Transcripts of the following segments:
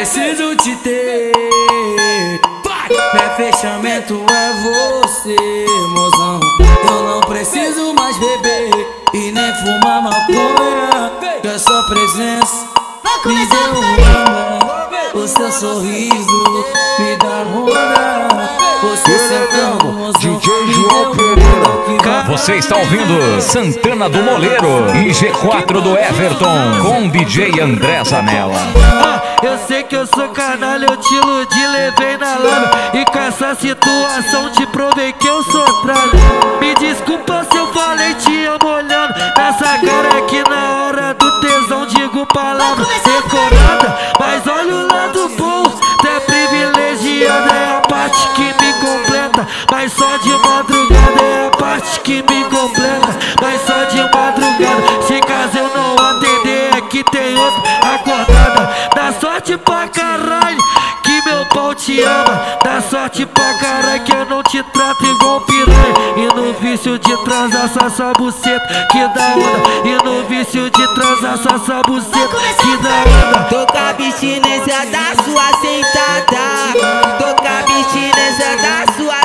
preciso te ter. Meu fechamento é você, mozão. Eu não preciso mais beber e nem fumar maconha, que a sua presença me deu onda. O seu sorriso me dá onda. Você sentando, mozão, DJ João Pereira. Você está ouvindo Santana do Moleiro e G4 do Everton com DJ André Zanella. Eu sei que eu sou canalha, eu te iludi, levei na lama. E com essa situação te provei que eu sou tralha. Me desculpa se eu falei te amo olhando nessa cara que na hora do tesão digo palavra decorada. Mas olha o lado bom, tu é privilegiada, é a parte que me completa. Mas só de madrugada é a parte que me completa. Mas só de madrugada, se caso eu não atender é que tem outra acordada. Dá sorte pra caralho que meu pau te ama. Dá sorte pra caralho que eu não te trato igual piranha. E no vício de transar só essa buceta que dá onda. E no vício de transar só essa buceta que dá onda. Tô com a abstinência da sua sentada. Tô com a abstinência da sua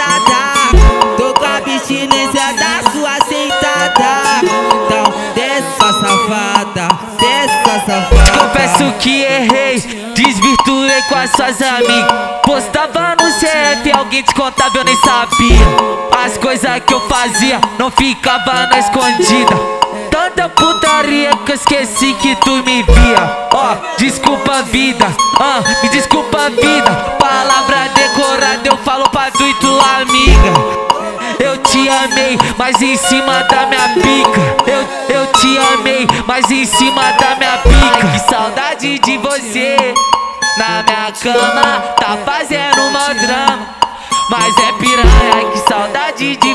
sentada. Tô com a abstinência da sua sentada. Então desce sua safada, desce sua safada. Confesso que errei, desvirtuei com as suas amigas. Postava no CF, alguém descontava, eu nem sabia. As coisas que eu fazia não ficava na escondida. Tanta putaria que eu esqueci que tu me via. Ó, desculpa vida, me desculpa vida. Palavra decorada eu falo pra tu e tua amiga. Eu te amei, mas em cima da minha pica. Eu te amei, mas em cima da minha pica. Ai, que saudade de você. Na minha cama tá fazendo mó drama, mas é piranha. Ai, que saudade de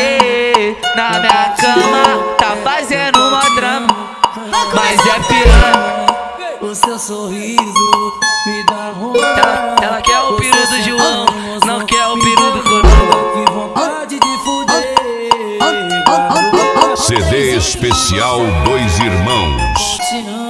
você. Na minha cama tá fazendo mó drama, mas é piranha. O seu sorriso me dá onda. Ela quer o peru do João, não quer o peru do Coronel. Que vontade de fuder. CD especial Dois Irmãos. Te amo.